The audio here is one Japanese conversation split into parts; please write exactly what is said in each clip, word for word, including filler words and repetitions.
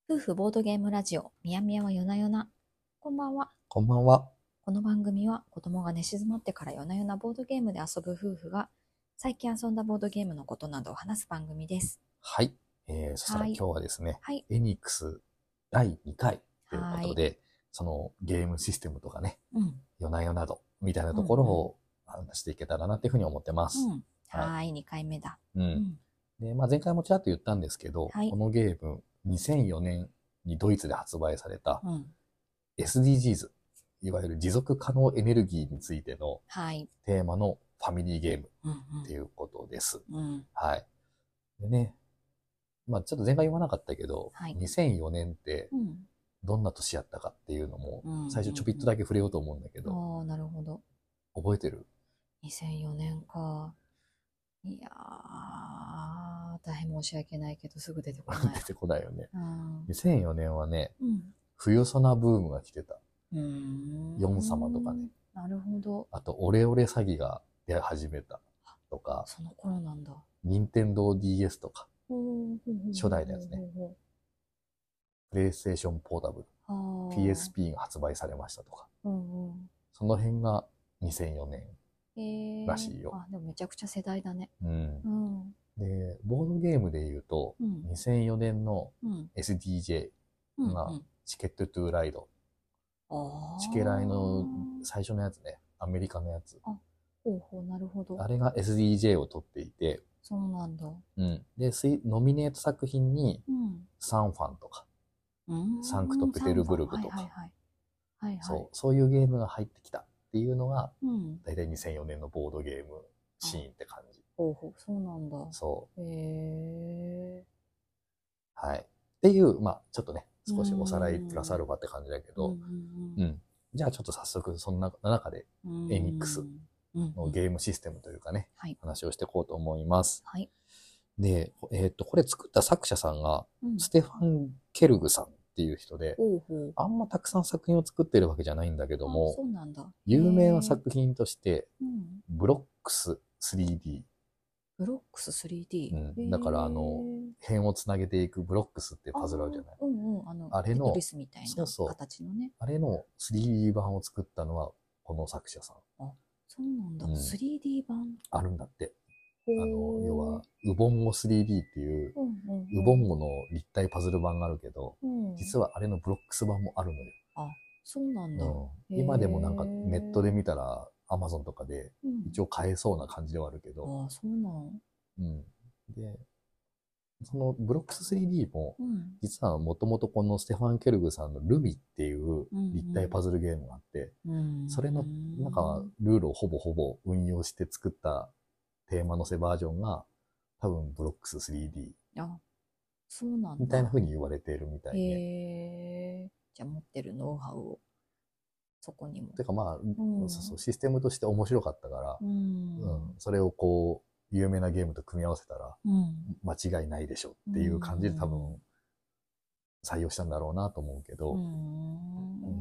夫婦ボードゲームラジオ、みやみやは夜な夜な。こんばんは。 こんばんは。 この番組は子供が寝静まってから夜な夜なボードゲームで遊ぶ夫婦が最近遊んだボードゲームのことなどを話す番組です。 はい。えー、そしたらはい今日はですね、 はい。 エニックスだいにかいというこはい。 とで、そのゲームシステムとかね、 うん。 夜な夜などみたいなところうんを話していけたらなっていうふうに思ってます。 うん。はい。にかいめだ。 う。 うんん。 で、まあ、前回もちらっと言ったんですけど、 はいこのゲーム、にせんよねんにドイツで発売されたうん。 エスディージーズ、いわゆる持続可能エネルギーについてのはい。 テーマのファミリーゲームうんっていうことです。 うん。うん。 はい。でね、まあちょっと前回言わなかったけど、 はいにせんよねんってうん。 どんな年やったかっていうのもうん。 最初ちょびっとだけ触れようと思うんだけど、 ああ、なるほど。 覚えてる？ にせんよねんか。いやー、大変申し訳ないけど、すぐ出てこない。 出てこないよね。 うん。 にせんよねんはね、 うん。 冬ソナブームが来てた。 うーん。 ヨン様とかね。 なるほど。 あと、オレオレ詐欺が出始めたとか、 その頃なんだ。 ニンテンドー ディーエス とか、 初初代のやつね。プレイステーションポータブル、ピーエスピー が発売されましたとか、 うんうん、 その辺がにせんよねえー、 んらしいよ。 あ、でもめちゃくちゃ世代だね。 うん。 うん。 で、ボードゲームで言うと、 うんにせんよねんのうん。 エスディージェーがうんうん。 チケットトゥーライド。 ああ。 チケライの最初のやつね、アメリカのやつ。 あ、ほうほう、なるほど。 あれが エスディージェー を取っていて、 そうなんだ。 うん。で、スイノミネート作品に、 うん。 サンファンとか、 うんサンクトペテルブルクとか、 はいはいはい。はいはい。 そう、そういうゲームが入ってきたっていうのが、 うん。 だいたいにせんよねんのボードゲームシーンって感じ。 ほうほう、そうなんだ。 そへえう。はい。っていう、まあちょっとね、 ー。 少しおさらいプラスアルファって感じだけど、 うんうんうん。じゃあちょっと早速、そんな中で、 うん。 エニックスのゲームシステムというかね、 はい。 話をしていこうと思います。 はい。 で、えっと、これ作った作者さんが、 うんステファン・ケルグさんっていう人で、 ほうほう。 あんまたくさん作品を作ってるわけじゃないんだけどあ、 もそ、うなんだ。 有名なへ作品として、 ーうん。 ブロックス スリーディー。 ブロックス スリーディー。 うん、だから、あの、辺をつなげていくブロックスっていうパズルあるじゃない。 あーうんうん。あの、 あれのテトリスみたいなそうそう形のね。 あれの スリーディー 版を作ったのは、この作者さん。 あ、そうなんだ。 うんスリーディー 版。 あるんだって。 ほあの、要は、ウボンゴ スリーディー っていう、 うんうんうん、 ウボンゴの立体パズル版があるけど、 うん、 実はあれのブロックス版もあるのよ。 あ、そうなんだ。 うん、今でもなんかネットで見たら、アマゾンとかで一応買えそうな感じではあるけど。 うん、あ、そうなんうん。で、そのブロックス スリーディー も、実はもともとこのステファン・ケルグさんのルミっていう立体パズルゲームがあって、 うんうん、 それのなんかルールをほぼほぼ運用して作ったテーマのせバージョンが多分ブロックス スリーディー。 あ、そうなんだ。 みたいな風に言われているみたいね。 へー。じゃあ持ってるノウハウをそこにも。 てかまあ、 うん、 そうそう、システムとして面白かったから、 うんうん、それをこう、有名なゲームと組み合わせたら、 うん、 間違いないでしょっていう感じで多分、採用したんだろうなと思うけど、うん、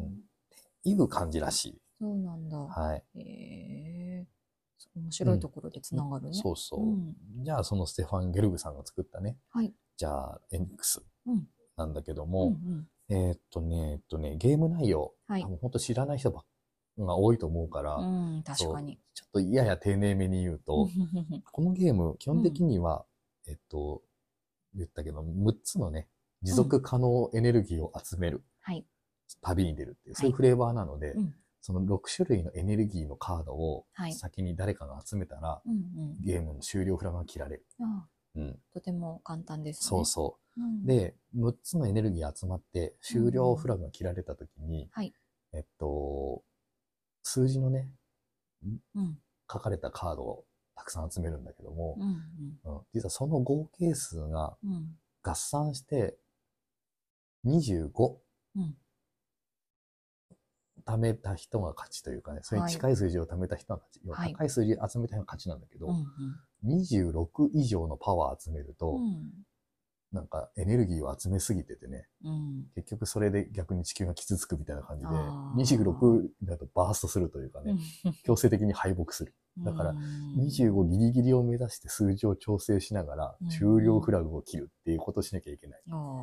っていう感じらしい。 そうなんだ。 はい。 へー。面白いところでつながるね。 うん、そうそう、うん。じゃあそのステファン・ゲルグさんが作ったね、はい、じゃあ エニックスなんだけども、うんうん、えー、っとね、えっとね、ゲーム内容、はい、多分本当知らない人ばっが多いと思うから、 うん、確かに。 ちょっとやや丁寧めに言うと、このゲーム、基本的には、うん、えっと、言ったけど、むっつのね、持続可能エネルギーを集める、うん、旅に出るっていう、そういうフレーバーなので、はい、うん、そのろく種類のエネルギーのカードを先に誰かが集めたら、はい、ゲームの終了フラグが切られる。 うん、とても簡単ですね。 そうそう。うん、で、むっつのエネルギーが集まって終了フラグが切られたときに、うん、はい、えっと、数字のね、うん、書かれたカードをたくさん集めるんだけども、うんうんうん、実はその合計数が合算してにじゅうご、うん、貯めた人が勝ちというかね、それに近い数字を貯めた人が勝ち、はい、高い数字集めた人が勝ちなんだけど、うんうん、にじゅうろく以上のパワー集めると、うん、なんかエネルギーを集めすぎててね、うん、結局それで逆に地球が傷つくみたいな感じで、にじゅうろくだとバーストするというかね、強制的に敗北する。だから、にじゅうごギリギリを目指して数字を調整しながら、終了フラグを切るっていうことをしなきゃいけない。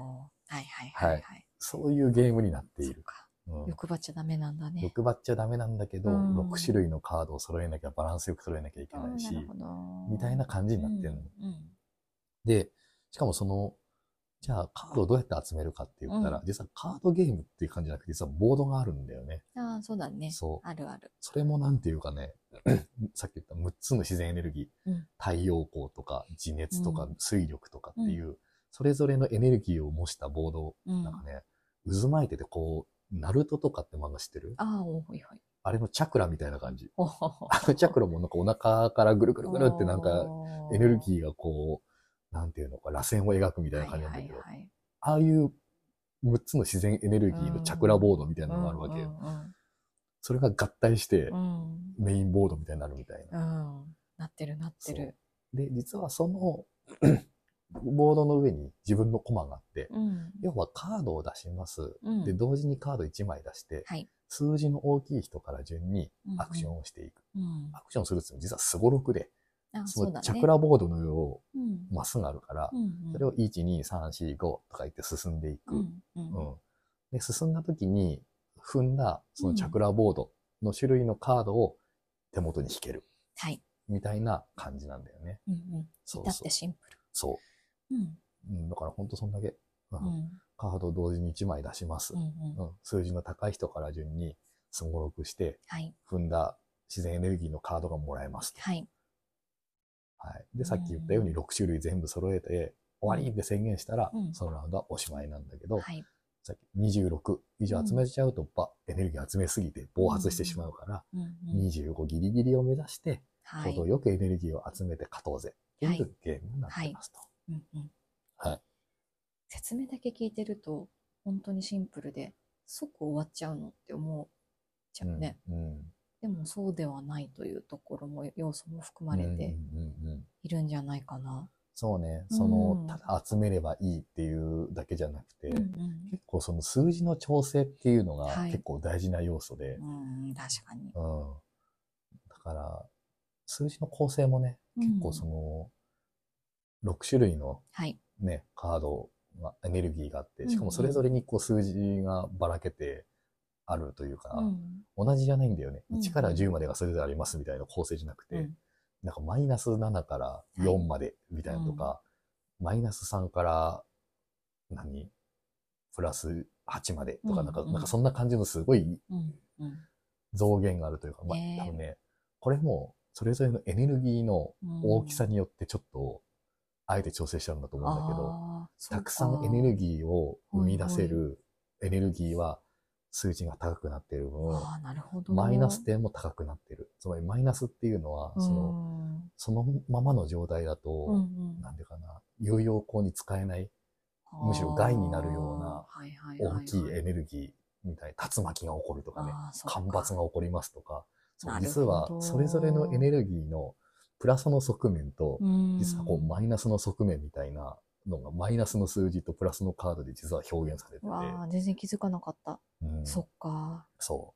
はいはいはいはい。はい、 そういうゲームになっている。 うん、欲張っちゃダメなんだね。 欲張っちゃダメなんだけど、うん、ろく種類のカードを揃えなきゃバランスよく揃えなきゃいけないし、みたいな感じになってるの。うんうん、で、しかもその、じゃあカードをどうやって集めるかって言ったら、うん、実はカードゲームっていう感じじゃなくて、実はボードがあるんだよね。 ああ、そうだね。 そう。 あるある。 それもなんていうかね、さっき言ったむっつの自然エネルギー、うん、太陽光とか地熱とか水力とかっていう、うん、それぞれのエネルギーを模したボード、うん、なんかね、渦巻いててこう、ナルトとかって漫画知ってる？ ああ、おいはい。 あれのチャクラみたいな感じ。あのチャクラもなんかお腹からぐるぐるぐるってなんかエネルギーがこう、なんていうのか、螺旋を描くみたいな感じなんだけど、はいはいはい、ああいうむっつの自然エネルギーのチャクラボードみたいなのがあるわけよ。うんうんうん、それが合体してメインボードみたいになるみたいな。 うんうん、なってるなってる。 で、実はそのボードの上に自分のコマがあって、うん、要はカードを出します、うん。で、同時にカードいちまい出して、はい、数字の大きい人から順にアクションをしていく。うんうん、アクションするって実はスゴロクで、そのチャクラボードの上をまっすぐあるから、うんうん、それをいち、に、さん、よん、ごとか言って進んでいく。うんうんうん、で進んだ時に踏んだそのチャクラボードの種類のカードを手元に引ける。はい。みたいな感じなんだよね。 うんうん。そうそう。至ってシンプル。 そう。うん。うん、だから本当そんだけ、うんうん、カードを同時にいちまい出します。うんうんうん、数字の高い人から順にすごろくして、はい、踏んだ自然エネルギーのカードがもらえますと。はい。はい。で、さっき言ったようにろく種類全部揃えて、終わりって宣言したら、うん、そのラウンドはおしまいなんだけど、はい、さっきにじゅうろく以上集めちゃうと、ば、うん、エネルギー集めすぎて暴発してしまうから、うんうん、にじゅうごギリギリを目指して、はい、程よくエネルギーを集めて勝とうぜっていうゲームになってますと。はいはいうんうんはい、説明だけ聞いてると、本当にシンプルで、即終わっちゃうのって思っちゃうね。うんうん、でもそうではないというところも、要素も含まれているんじゃないかな。うんうんうん、 そうね。その、うん、ただ集めればいいっていうだけじゃなくて、うんうん、結構その数字の調整っていうのが結構大事な要素で。はい、 うん、確かに。 うん。だから、数字の構成もね、結構その、ろく種類のね、はい、カードが、エネルギーがあって、しかもそれぞれにこう数字がばらけてあるというか、うん、同じじゃないんだよね。いちからじゅうまでがそれぞれありますみたいな構成じゃなくて、うん、なんかマイナスななからよんまでみたいなとか、はいうん、マイナスさんから何プラスはちまでとか、なんか、うんうん、なんかそんな感じのすごい増減があるというか、うんうん、まあ多分ね、これもそれぞれのエネルギーの大きさによってちょっと、あえて調整しちゃうんだと思うんだけど、たくさんエネルギーを生み出せるエネルギーは数値が高くなっている分、 あなるほどマイナス点も高くなっている。つまりマイナスっていうのは、その、そのままの状態だと、うんうん、なんていうかな、有用効に使えない、むしろ害になるような大きいエネルギーみたいな、竜巻が起こるとかね、干ばつが起こりますとか、実はそれぞれのエネルギーのプラスの側面と、実はこうマイナスの側面みたいなのが、マイナスの数字とプラスのカードで実は表現されてて。 わあ、全然気づかなかった。うん、そっか。 そう。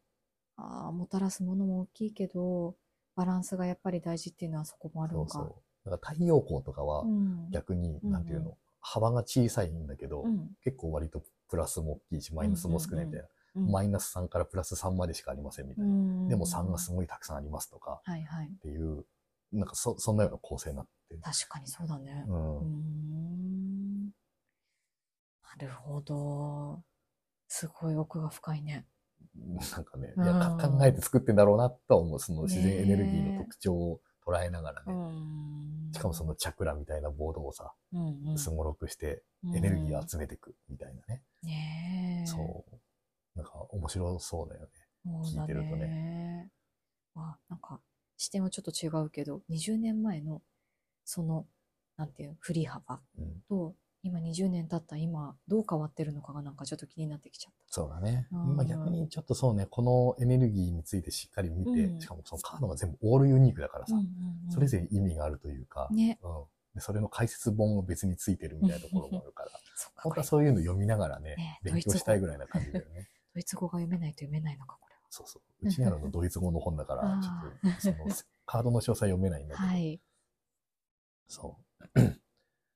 ああ、もたらすものも大きいけど、バランスがやっぱり大事っていうのはそこもあるのか。そうそう。だから太陽光とかは逆に、うん、なんていうの、うんうん、幅が小さいんだけど、うん、結構割とプラスも大きいし、マイナスも少ないみたいな。うんうんうん、マイナスさんからプラスさんまでしかありませんみたいな。うん、でもさんがすごいたくさんありますとか、はいはい、っていう、なんかそ、そんなような構成になってる。 確かにそうだね。うん。うーんなるほど。すごい奥が深いね。 なんかね、いやか考えて作ってんだろうなとは思う。その自然エネルギーの特徴を捉えながらね。しかもそのチャクラみたいなボードをさ、すごろくしてエネルギーを集めていくみたいなね。ねそう。なんか面白そうだよね。聞いてるとね。 あ、なんか視点はちょっと違うけど、にじゅうねんまえのその、なんていう振り幅と、うん、今にじゅうねん経った今どう変わってるのかがなんかちょっと気になってきちゃった。 そうだね。今逆にちょっとそうね、このエネルギーについてしっかり見て、うん、しかもそのカードが全部オールユニークだからさ、うんうんうん、それぞれ意味があるというか、ねうん、でそれの解説本が別についてるみたいなところもあるから、本当はそういうの読みながらね、ね勉強したいぐらいな感じだよね。 ドイツ語が読めないと読めないのか、これは。 そうそう。うちにあるのドイツ語の本だから、ちょっとそのカードの詳細読めないんだけど。はい。そう。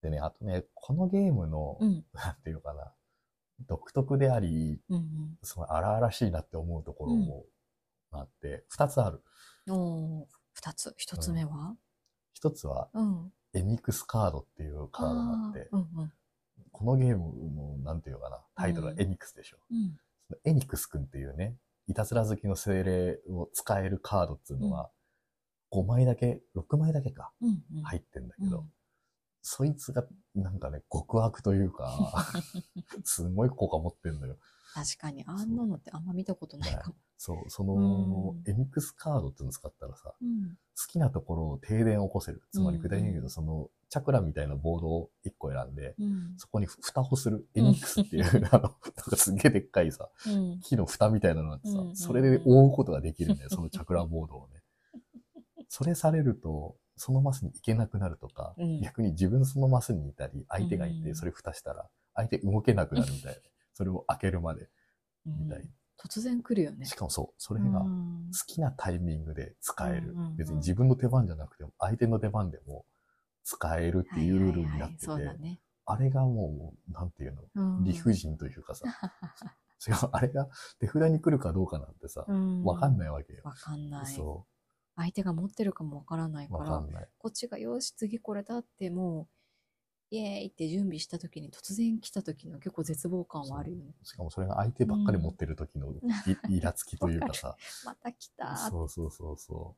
でね、あとね、このゲームの、うん、なんていうかな、独特であり、うんうん、すごい荒々しいなって思うところもあって、二、うん、つある。 おー、二つ。一つ目は一、うん、つは、うん、エニクスカードっていうカードがあって、うんうん、このゲームの、なんていうかな、タイトルはエニクスでしょ。うんうん、そのエニクスくんっていうね、いたずら好きの精霊を使えるカードっていうのは、ごまいだけ、ろくまいだけか、うんうん、入ってんだけど、うん、そいつがなんかね、極悪というか、すごい効果持ってんのよ。 確かに、あんなのってあんま見たことないかも。 そう、その、エニクスカードっていうのを使ったらさ、うん、好きなところを停電を起こせる。つまり具体的に言うと、その、チャクラみたいなボードをいっこ選んで、うん、そこに蓋をする。エニクスっていう、うん、あの、なんかすげえでっかいさ、うん、木の蓋みたいなのがあってさ、うん、それで覆うことができるんだよ、そのチャクラボードをね。それされると、そのマスに行けなくなるとか、うん、逆に自分そのマスにいたり、相手がいて、それ蓋したら、相手動けなくなるみたいな。それを開けるまで、みたいな。 突然来るよね。 しかもそう、それが好きなタイミングで使える。別に自分の出番じゃなくても、相手の出番でも使えるっていうルールになってて、あれがもう、なんていうの、理不尽というかさ、違う、あれが手札に来るかどうかなんてさ、わかんないわけよ。 わかんない。そう。相手が持ってるかもわからないから、こっちがよし、次これだってもう、イエーイって準備した時に突然来た時の結構絶望感はあるよね。 しかもそれが相手ばっかり持ってる時のイラつきというかさ。 また来た。 そうそうそうそう。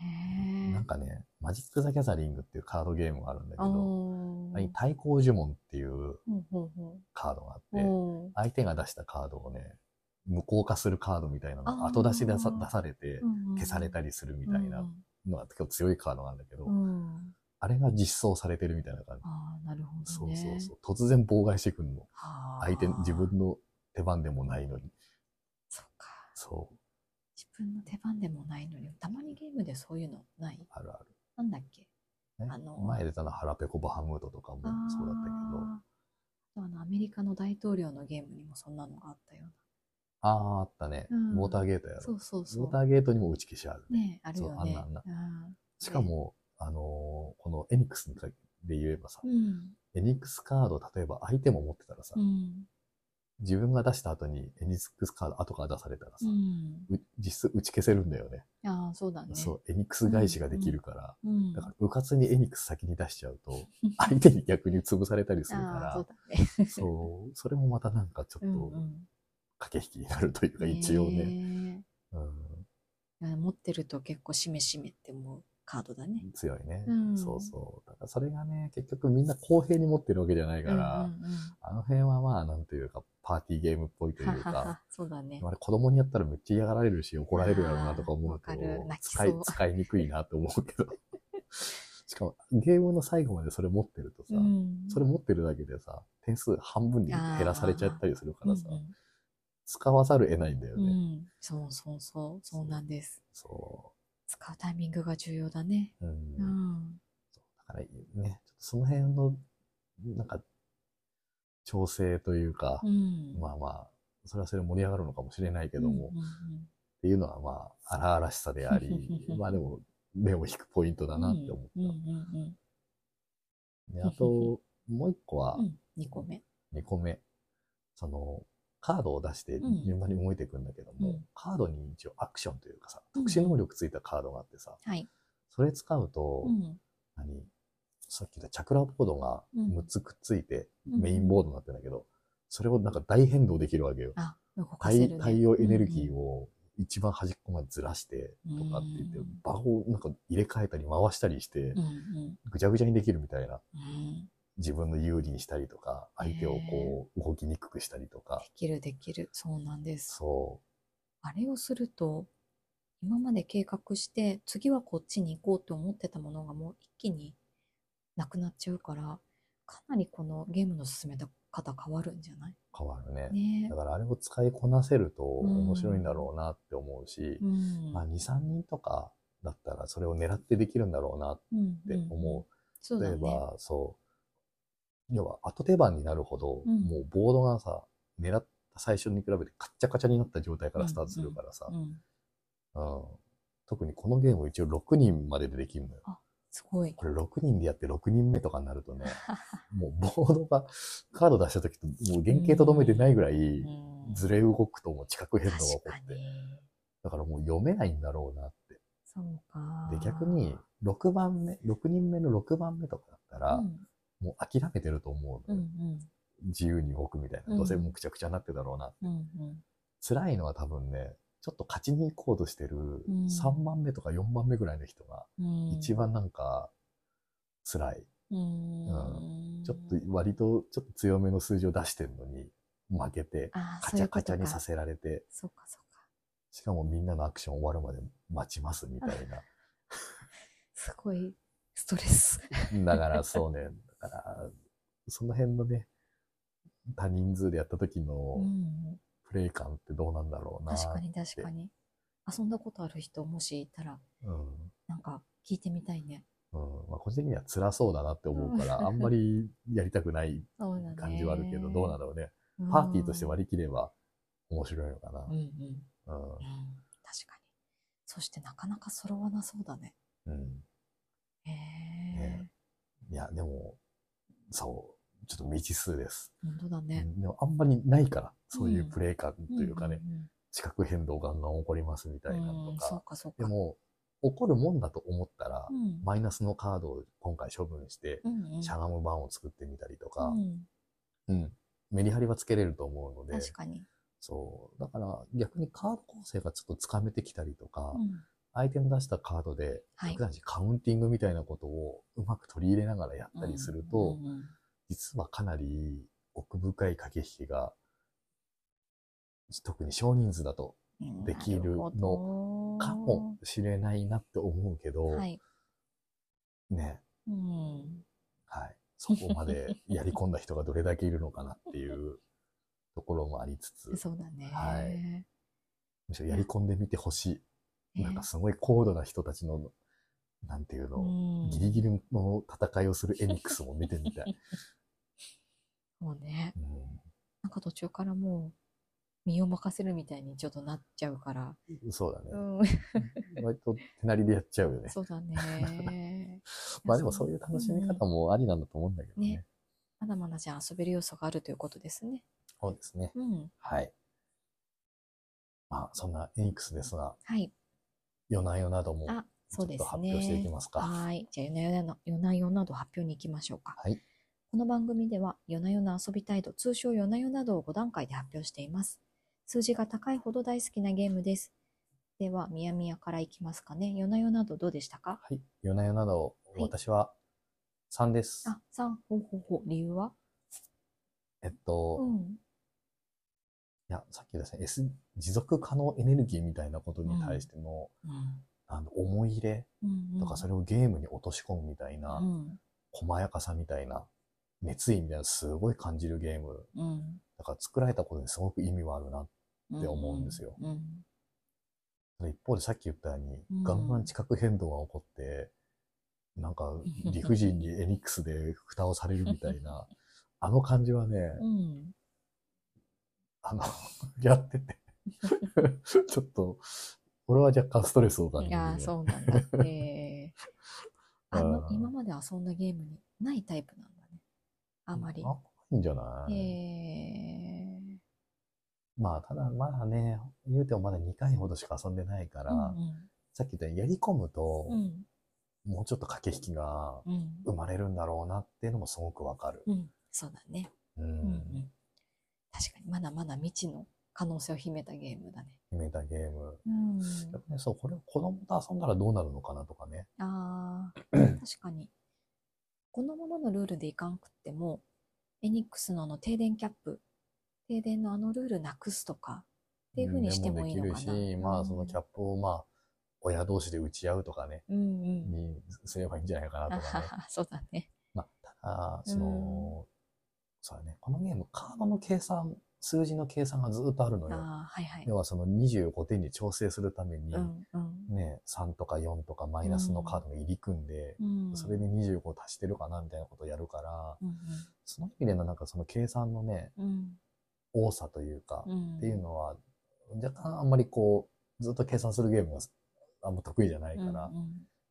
へなんかね、マジック・ザ・ギャザリングっていうカードゲームがあるんだけど、あれに対抗呪文っていうカードがあって、相手が出したカードをね、無効化するカードみたいなのが後出しで出されて消されたりするみたいなのが結構強いカードなんだけど、あれが実装されてるみたいな感じ。 ああ、なるほどね。 そうそうそう。突然妨害してくるの。相手、自分の手番でもないのに。 そっか。 そう。 自分の手番でもないのに、たまにゲームでそういうのないあるある。 なんだっけ、 ね、あの前出たのは腹ペコバハムートとかもそうだったけど。あの、アメリカの大統領のゲームにもそんなのがあったような。 ああ、あったね。うん、ウォーターゲートやろ。 そうそうそう。 ウォーターゲートにも打ち消しあるね。ね、あるよね。 そう、あんなあんな。しかも、あのー、このエニックスで言えばさ、うん、エニックスカード、例えば相手も持ってたらさ、うん、自分が出した後にエニックスカード後から出されたらさ、うん、実質打ち消せるんだよね。 ああ、そうだね。 そう、エニックス返しができるから、うんうん、だから、うかつにエニックス先に出しちゃうと、相手に逆に潰されたりするから、 そうだね、 そう、それもまたなんかちょっと、駆け引きになるというか、一応ね。 うん、持ってると結構しめしめって思う。カードだね。 強いね、うん。そうそう。だからそれがね、結局みんな公平に持ってるわけじゃないから、うんうんうん、あの辺はまあ、なんというか、パーティーゲームっぽいというか、 そうだね。 あれ子供にやったらめっちゃ嫌がられるし、怒られるやろうなとか思うと、使い、使いにくいなと思うけど。しかも、ゲームの最後までそれ持ってるとさ、うん、それ持ってるだけでさ、点数半分に減らされちゃったりするからさ、うんうん、使わざる得ないんだよね、うん。 そうそうそう、そうなんです。 そう。 使うタイミングが重要だね。うん。うん、 だからね、その辺の、なんか、調整というか、うん、まあまあ、それはそれ盛り上がるのかもしれないけども、うんうんうん、っていうのはまあ、荒々しさであり、まあでも、目を引くポイントだなって思った。うんうんうんであと、もう一個は、 二、うん、個目。 二個目。その、カードを出して順番に動いていくんだけども、うん、カードに一応アクションというかさ、特殊能力ついたカードがあってさ、うんはい、それ使うと、うん、何さっき言ったチャクラボードがむっつくっついてメインボードになってるんだけど、それをなんか大変動できるわけよ。 あ、動かせるね、 太陽エネルギーを一番端っこまでずらしてとかって言って、場をなんか入れ替えたり回したりして、ぐちゃぐちゃにできるみたいな。うん自分の有利にしたりとか、相手をこう動きにくくしたりとか。 できるできる。そうなんです。 そう。 あれをすると、今まで計画して、次はこっちに行こうと思ってたものがもう一気になくなっちゃうから、かなりこのゲームの進め方変わるんじゃない？ 変わるね。ねだからあれを使いこなせると面白いんだろうなって思うし、うん、まあに、さんにんとかだったらそれを狙ってできるんだろうなって思う。うんうんうん、そうだね、例えば、そう。要は後手番になるほど、うん、もうボードがさ、狙った最初に比べてカッチャカチャになった状態からスタートするからさ、うんうんうん、特にこのゲーム一応ろくにんまででできるのよ。 あ、 すごい。 これろくにんでやってろくにんめとかになるとね、もうボードが、カード出した時ともう原型とどめてないぐらい、ずれ動くともう地殻変動が起こって。だからもう読めないんだろうなって。 そうか。 で、逆に、ろくばんめ、ろくにんめのろくばんめとかだったら、うん、もう諦めてると思うのよ。うんうん、自由に動くみたいな。うん、どうせもうくちゃくちゃになってるだろうなって。うんうん、辛いのは多分ね、ちょっと勝ちに行こうとしてるさんばんめとかよんばんめぐらいの人が、一番なんか、辛い。うん、ちょっと割とちょっと強めの数字を出してるのに、負けて、カチャカチャにさせられて、 そうかそうか。 しかもみんなのアクション終わるまで待ちますみたいな。 すごいストレス。 だからそうね、だから、その辺のね、多人数でやった時のプレイ感ってどうなんだろうな。 確かに確かに。遊んだことある人もしいたら、うん、なんか聞いてみたいね。 うん、まあ、個人的には辛そうだなって思うから、うん、あんまりやりたくない感じはあるけど、どうなんだろうね。パーティーとして割り切れば面白いのかな。うんうんうん、 確かに。そしてなかなか揃わなそうだね。うん。 へえ、ね。いや、でも、そう、ちょっと未知数です。 本当だね。 でもあんまりないから、そういうプレイ感というかね、地殻変動ガンガン起こりますみたいなのとか。 そうかそうか。 でも、起こるもんだと思ったら、うん、マイナスのカードを今回処分して、うんうん、しゃがむ版を作ってみたりとか、うん、うん、メリハリはつけれると思うので、 確かに。 そう。だから逆にカード構成がちょっとつかめてきたりとか、うん、アイテム出したカードで、はい、カウンティングみたいなことをうまく取り入れながらやったりすると、うんうんうん、実はかなり奥深い駆け引きが、特に少人数だとできるのかもしれないなって思うけど、はい、ね、うん、はい、そこまでやり込んだ人がどれだけいるのかなっていうところもありつつ、 そうだね、 はい、むしろやり込んでみてほしい。なんかすごい高度な人たちの、なんていうの、うん、ギリギリの戦いをするエニックスも見てみたい。 もうね、うん、なんか途中からもう身を任せるみたいにちょっとなっちゃうから。 そうだね。うん、割と手なりでやっちゃうよね。 そうだね。 まあでもそういう楽しみ方もありなんだと思うんだけどね。ね、 まだまだじゃあ遊べる要素があるということですね。 そうですね。うん、はい。まあそんなエニックスですが、はい。夜な夜などもちょっと発表していきますか。 はい。じゃあ夜な夜な夜な夜など発表に行きましょうか。はい。この番組では夜な夜な遊びたいと通称夜な夜などをご段階で発表しています。数字が高いほど大好きなゲームです。では、みやみやからいきますかね。夜な夜などどうでしたか？ はい。夜な夜など、はい、私はさんです。 あ、さん。ほうほうほう。理由は？ えっと、うん、いや、さっきですね、S、持続可能エネルギーみたいなことに対しての、うんうん、あの思い入れとか、それをゲームに落とし込むみたいな、うん、細やかさみたいな、熱意みたいなすごい感じるゲーム。うん、だから作られたことにすごく意味はあるなって思うんですよ。うんうん、一方でさっき言ったように、うん、ガンガン地殻変動が起こって、なんか理不尽にエニックスで蓋をされるみたいな、あの感じはね、うん、あの、やってて、ちょっと、俺は若干ストレスを感じる。 いや、そうなんだって。あの、今まで遊んだゲームにないタイプなんだね。あまり。 ないんじゃない？へー。まあ、ただ、まだね、言うてもまだにかいほどしか遊んでないから、うんうん、さっき言ったようにやり込むと、うん、もうちょっと駆け引きが生まれるんだろうなっていうのもすごくわかる。 うん、そうだね。うんうん、確かに、まだまだ未知の可能性を秘めたゲームだね。 秘めたゲーム。うん、やっぱね、そう、これを子供と遊んだらどうなるのかなとかね。ああ、確かに。このままのルールでいかんくっても、エニックスのあの停電キャップ、停電のあのルールなくすとか、っていう風にしてもいいのかな。 でもできるし、まあそのキャップをまあ、親同士で打ち合うとかね、うんうん、にすればいいんじゃないかなとかね。 そうだね。 まあ、ただ、その、うん、そうだね、このゲーム、カードの計算、数字の計算がずっとあるのよ。あ、はいはい、要はそのにじゅうごてんに調整するために、うんうん、ね、さんとかよんとかマイナスのカードが入り組んで、うん、それでにじゅうご足してるかなみたいなことをやるから、うんうん、その意味でのなんかその計算のね、うん、多さというか、うん、っていうのは、若干あんまりこう、ずっと計算するゲームがあんま得意じゃないから、うんうん、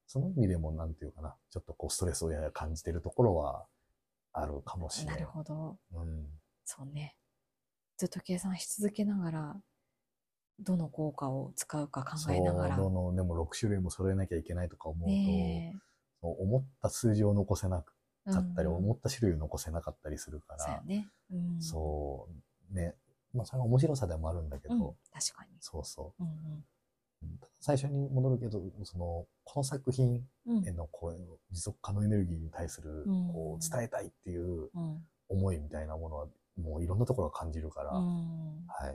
その意味でもなんていうかな、ちょっとこうストレスをやや感じてるところはあるかもしれない。 なるほど。 うん。 そうね。ずっと計算し続けながら、どの効果を使うか考えながら。 そう、どの、でもろく種類も揃えなきゃいけないとか思うと、ね、そう思った数字を残せなかったり、うん、思った種類を残せなかったりするから、 そうやね。うん、 そうね。まあそれは面白さでもあるんだけど、うん、 確かに。 そうそう。 うんうん最初に戻るけど、その、この作品へのこう持続可能エネルギーに対する、こう、伝えたいっていう思いみたいなものは、もういろんなところを感じるから、はい。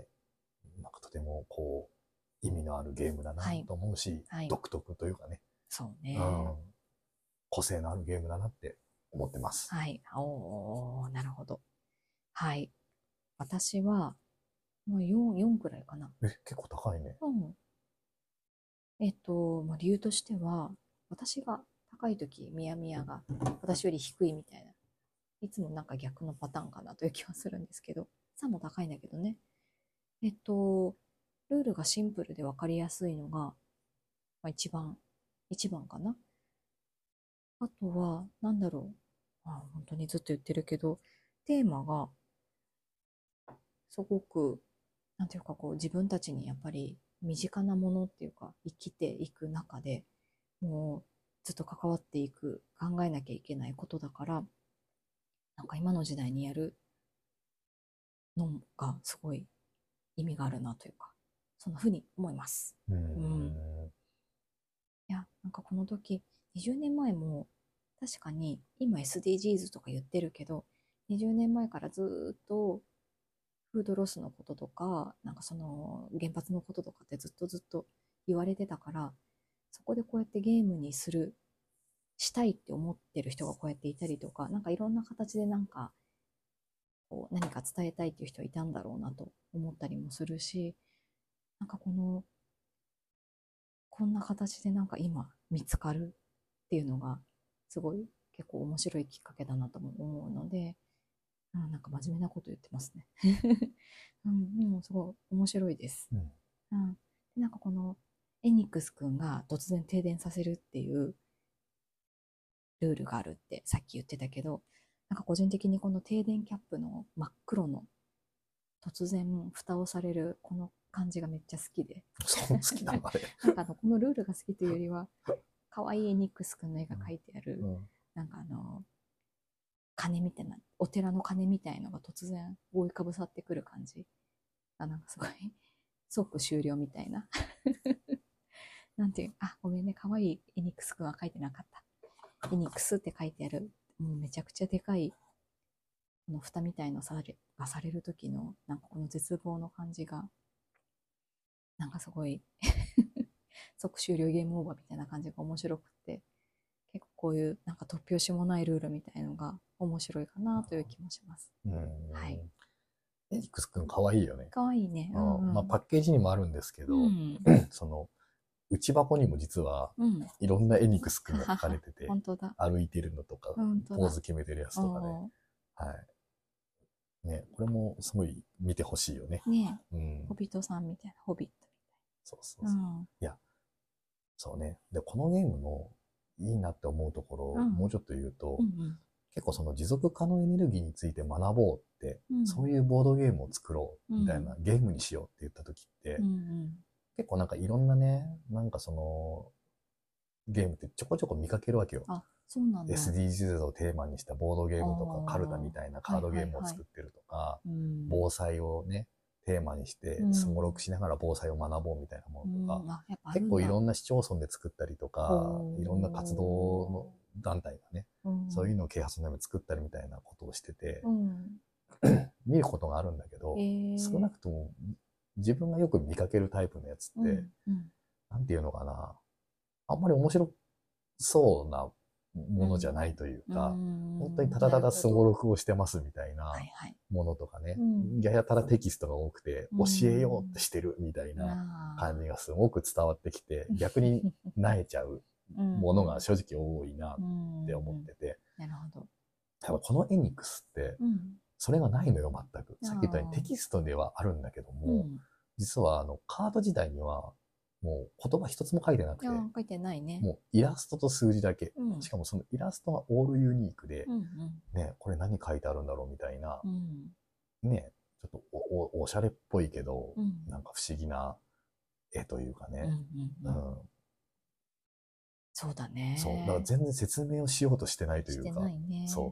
なんかとても、こう、意味のあるゲームだなと思うし、はい、独特というかね。 そうね、うん。 個性のあるゲームだなって思ってます。 はい。おー、なるほど。はい。私は、もうよん、よんくらいかな。 え、結構高いね。 うん。えっと、まあ、理由としては、私が高い時、ミヤミヤが私より低いみたいな。いつもなんか逆のパターンかなという気はするんですけど、さも高いんだけどね。えっと、ルールがシンプルで分かりやすいのが、まあ、一番、一番かな。あとは、なんだろう。あ、本当にずっと言ってるけど、テーマが、すごく、なんていうかこう、自分たちにやっぱり身近なものっていうか、生きていく中でもうずっと関わっていく、考えなきゃいけないことだから、なんか今の時代にやるのがすごい意味があるなというか、そんなふうに思います。うん。うん、いや、なんかこの時、にじゅうねんまえも確かに今 エスディージーズ とか言ってるけど、にじゅうねんまえからずっとフードロスのこととか、なんかその原発のこととかってずっとずっと言われてたから、そこでこうやってゲームにする、したいって思ってる人がこうやっていたりとか、なんかいろんな形でなんか、こう何か伝えたいっていう人いたんだろうなと思ったりもするし、なんかこの、こんな形でなんか今見つかるっていうのが、すごい結構面白いきっかけだなとも思うので、うん、なんか真面目なこと言ってますね。うん、でもすごい面白いです。うんうん、でなんかこのエニックス君が突然停電させるっていうルールがあるってさっき言ってたけど、なんか個人的にこの停電キャップの真っ黒の突然蓋をされるこの感じがめっちゃ好きで。 そう好きなのあれ。 なんかあのこのルールが好きというよりは、可愛いエニックス君の絵が描いてある、うん、なんかあの鐘みたいな、お寺の鐘みたいのが突然覆いかぶさってくる感じがなんかすごい即終了みたいななんていう、あ、ごめんね、可愛いエニックス君は書いてなかった。エニックスって書いてある、もうめちゃくちゃでかいこの蓋みたいのされがされる時のなんかこの絶望の感じがなんかすごい即終了ゲームオーバーみたいな感じが面白くて、結構こういうなんか突拍子もないルールみたいのが面白いかなという気もします。うん、はい。 エニックス君かわいいよね。 かわいいね。うんうん、 まあ、パッケージにもあるんですけど、うん、その内箱にも実は、いろんなエニックス君が書かれてて、 本当だ、 歩いてるのとか、ポーズ決めてるやつとかね。はい。ね、これもすごい見てほしいよね。 ねえ、うん、ホビットさんみたいな、ホビットみたいな。 そうそうそう。うん、いや、そうね。で、このゲームのいいなって思うところを、うん、もうちょっと言うと、うんうん、結構その持続可能エネルギーについて学ぼうって、うん、そういうボードゲームを作ろうみたいな、うん、ゲームにしようって言った時って、うんうん、結構なんかいろんなね、なんかその、ゲームってちょこちょこ見かけるわけよ。 あ、そうなんだ。 エスディージーズ をテーマにしたボードゲームとか、カルタみたいなカードゲームを作ってるとか、はいはいはい、防災をね、テーマにして、すごろくしながら防災を学ぼうみたいなものとか、うん、結構いろんな市町村で作ったりとか、いろんな活動の団体がね、うん、そういうのを啓発のために作ったりみたいなことをしてて、うん、見ることがあるんだけど、えー、少なくとも自分がよく見かけるタイプのやつって、うんうん、なんていうのかな、あんまり面白そうなものじゃないというか、うん、本当にただただすごろくをしてますみたいなものとかね、はいはい、ややただテキストが多くて、うん、教えようとしてるみたいな感じがすごく伝わってきて、逆に萎えちゃうものが正直多いなって思ってて、 なるほど。 やっぱこのエニックスって、それがないのよ、全く。さっき言ったようにテキストではあるんだけども、うん、実はあのカード自体にはもう言葉一つも書いてなくて、 書いてないね。 もうイラストと数字だけ。 うん、 しかもそのイラストがオールユニークで、 うんうん、 ね、これ何書いてあるんだろうみたいな、 うん、 ね、ちょっと お, お, おしゃれっぽいけど、 うん、 なんか不思議な絵というかね。 うんうんうん、そうだね。 そう。だから全然説明をしようとしてないというか、 してないね、 そう。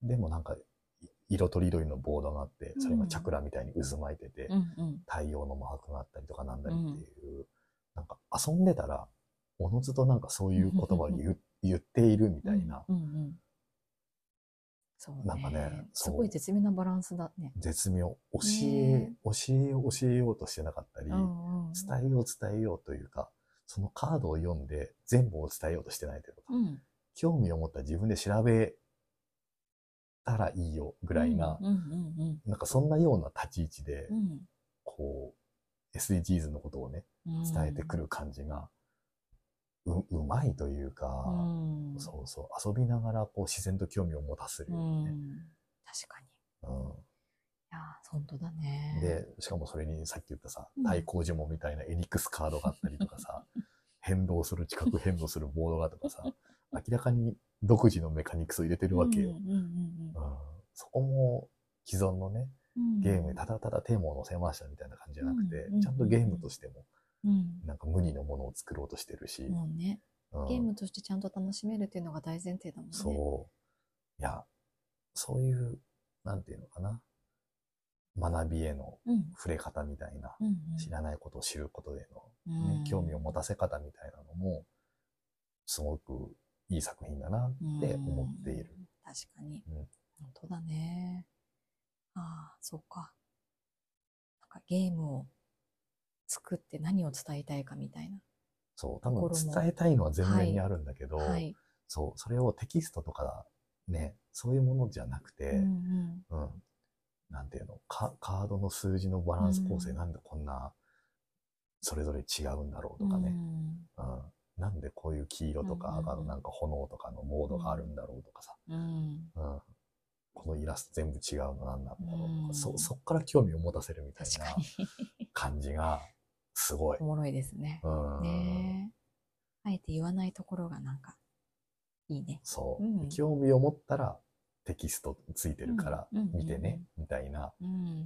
でもなんか、色とりどりのボードがあって、それがチャクラみたいに渦巻いてて、 うんうん、 太陽のマークがあったりとかなんだりっていう、うん、なんか遊んでたら、おのずとなんかそういう言葉を言, 言っているみたいな。 うんうんうん、そうね。なんかね、すごい絶妙なバランスだね。 絶妙。教え、教えを教えようとしてなかったり、 うんうん、 伝えよう伝えようというか、そのカードを読んで全部を伝えようとしてないというか、うん、興味を持ったら自分で調べたらいいよぐらいな、なんかそんなような立ち位置で、うん、こう、エスディージーズ のことをね、伝えてくる感じが、う、うまいというか、うん、そうそう、遊びながらこう自然と興味を持たせるよね、うん。 確かに。うん、いや、本当だね。 で、しかもそれにさっき言ったさ、対抗呪文みたいなエニックスカードがあったりとかさ、変動する、地殻変動するボードがとかさ、明らかに独自のメカニクスを入れてるわけよ。そこも既存のね、ゲームにただただテーマを載せましたみたいな感じじゃなくて、ちゃんとゲームとしても、なんか無二のものを作ろうとしてるし。 もうね、うん、ゲームとしてちゃんと楽しめるっていうのが大前提だもんね。 そう。いや、そういう、なんていうのかな。学びへの触れ方みたいな、うんうんうん、知らないことを知ることへの、ね、うん、興味を持たせ方みたいなのも、すごくいい作品だなって思っている。 うん、確かに、うん。本当だね。ああ、そうか。なんかゲームを作って何を伝えたいかみたいな。 そう、多分伝えたいのは前面にあるんだけど、はいはい、そう、それをテキストとかね、そういうものじゃなくて、うんうん、うん、なんていうの、カードの数字のバランス構成、うん、なんでこんなそれぞれ違うんだろうとかね、うんうん、なんでこういう黄色とか赤のなんか炎とかのモードがあるんだろうとかさ、うんうん、このイラスト全部違うのなんなんだろうとか、うん、そ, そっから興味を持たせるみたいな感じがすごい。 おもろいですね。うん、ねえ。あえて言わないところがなんかいいね。 そう。うん、興味を持ったらテキストついてるから見てね、みたいな、うん。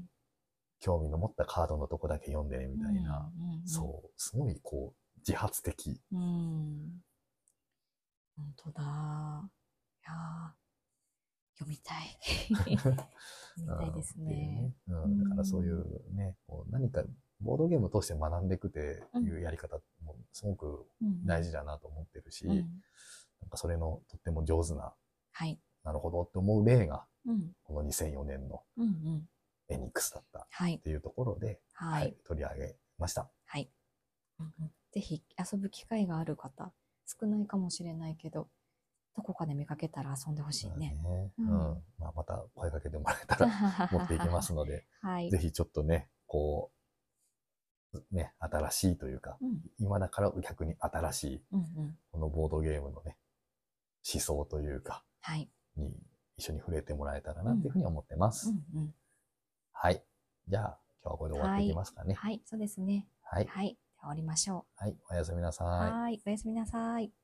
興味の持ったカードのとこだけ読んでね、みたいな。うんうんうん、そう。すごいこう、自発的。うん。 本当だ。いや読みたい。読みたいですね。 うん、だからそういうね、こう何かボードゲームを通して学んでいくっていうやり方もすごく大事だなと思ってるし、うんうん、なんかそれのとっても上手な、はい、なるほどって思う例が、うん、このにせんよねんのエニックスだったっていうところで、はいはい、取り上げました。 はい。うんうん、ぜひ遊ぶ機会がある方、少ないかもしれないけど、どこかで見かけたら遊んでほしいね。 ね、うんうん、まあ、また声かけてもらえたら持っていきますので、はい、ぜひちょっとね、こう、ね、新しいというか、うん、今だから逆に新しい、うんうん、このボードゲームのね、思想というか、はい、に一緒に触れてもらえたらなっていうふうに思ってます。うんうんうん、はい。じゃあ、今日はこれで終わっていきますかね。 はい、はい、そうですね。はい。はい。終わりましょう。はい、おやすみなさい。 はい、おやすみなさい。